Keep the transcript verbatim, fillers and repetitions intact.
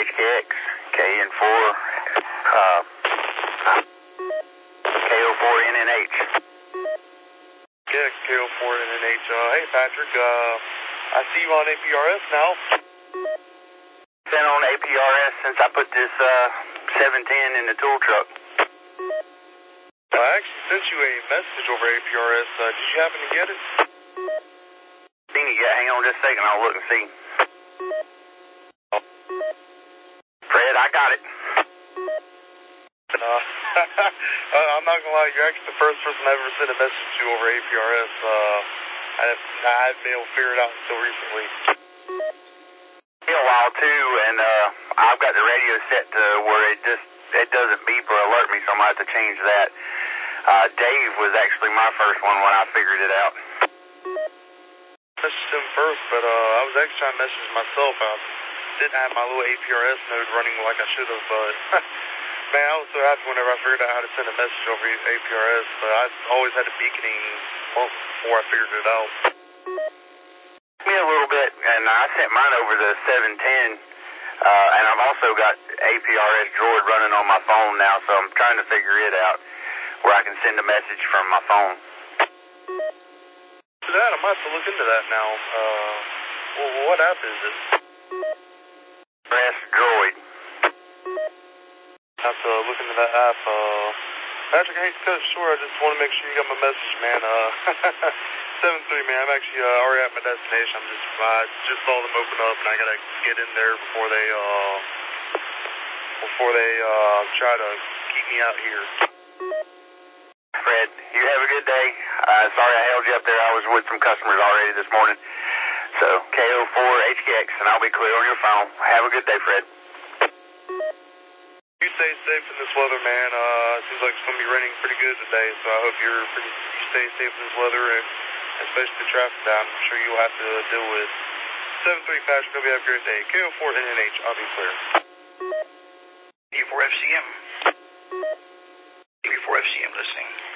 H K X, K N four, uh, K O four N N H. Yeah, K O four N N H. Uh, hey, Patrick, uh, I see you on A P R S now. Been on A P R S since I put this, uh, seven ten in the tool truck. I actually sent you a message over A P R S. Uh, did you happen to get it? Seen it yet? Hang on just a second. I'll look and see. Fred, I got it. Uh, I'm not gonna lie, you're actually the first person I ever sent a message to over A P R S. Uh, I, I haven't been able to figure it out until recently. Been a while too, and uh, I've got the radio set to where it just it doesn't beep or alert me, so I'm gonna have to change that. Uh, Dave was actually my first one when I figured it out. Messaged him first, but uh, I was actually trying to message myself. I didn't have my little A P R S node running like I should have, but man, I was so happy whenever I figured out how to send a message over A P R S, but I always had the beaconing months before I figured it out. Me a little bit, and I sent mine over the seven ten, uh, and I've also got A P R S Droid running on my phone now, so I'm trying to figure it out where I can send a message from my phone. For that, I might have to look into that now. Uh, well, what app is it? S Droid. I have to look into that app. Uh, Patrick, I hate to cut it short. I just want to make sure you got my message, man. Uh, seven three, man. I'm actually uh, already at my destination. I'm just, I just saw them open up, and I gotta get in there before they, uh, before they, uh, try to keep me out here. Fred, you have a good day. Uh, sorry I held you up there. I was with some customers already this morning. So, K O four H K X, and I'll be clear on your phone. Have a good day, Fred. You stay safe in this weather, man. Uh, it seems like it's going to be raining pretty good today, so I hope you're pretty, you stay safe in this weather, and especially the traffic that I'm sure you'll have to deal with. seven three, Patrick, hope you have a great day. K O four N N H, I'll be clear. K four F C M. K four F C M listening.